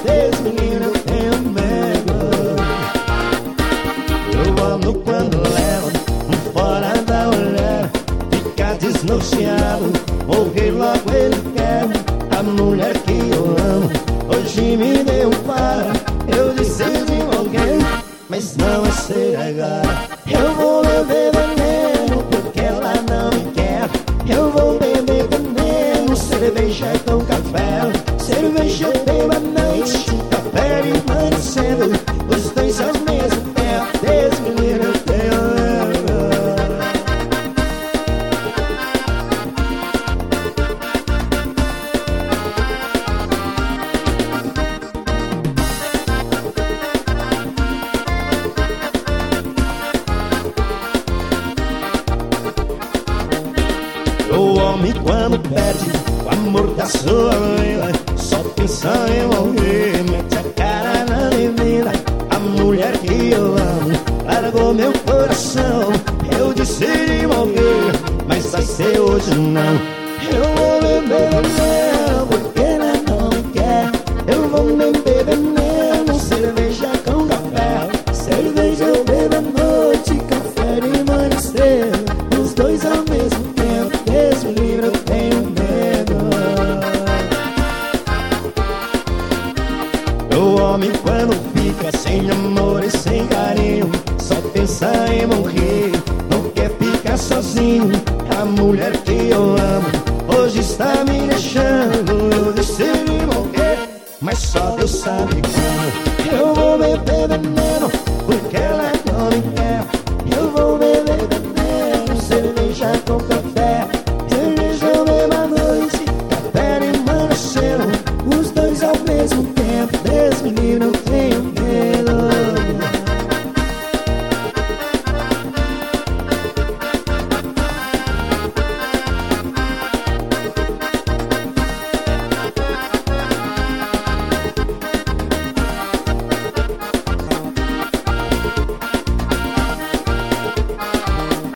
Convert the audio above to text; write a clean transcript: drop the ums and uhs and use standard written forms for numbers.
Deus me livre, eu tenho medo. Eu amo quando levo fora da olhar, fica desnorteado, morrer logo ele quer. A mulher que eu amo hoje me deu um para. Eu decidi alguém, mas não é ser agora. Eu vou beber veneno porque ela não me quer. Eu vou beber veneno, cerveja com café. Cerveja eu bebo à noite, café e amanhecendo, os dois ao mesmo tempo. Deus me livre, eu tenho medo. O homem quando perde o amor da sua vida, só pensa em morrer, mete a cara na bebida. A mulher que eu amo largou meu coração. Eu decidi morrer, mas vai ser hoje não. Eu vou beber veneno porque ela não me quer. Eu vou beber veneno, cerveja com café. Cerveja eu bebo à noite, café e amanhecer, os dois ao mesmo tempo. Deus me livre, eu tenho medo. O homem quando fica sem amor e sem carinho, só pensa em morrer, não quer ficar sozinho. A mulher que eu amo hoje está me deixando. Eu decidi morrer, mas só Deus sabe como. Eu vou beber veneno